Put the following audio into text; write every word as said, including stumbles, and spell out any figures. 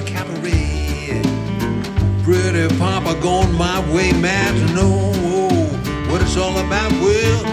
cabaret. Pretty papa going my way, mad to know what it's all about. Well,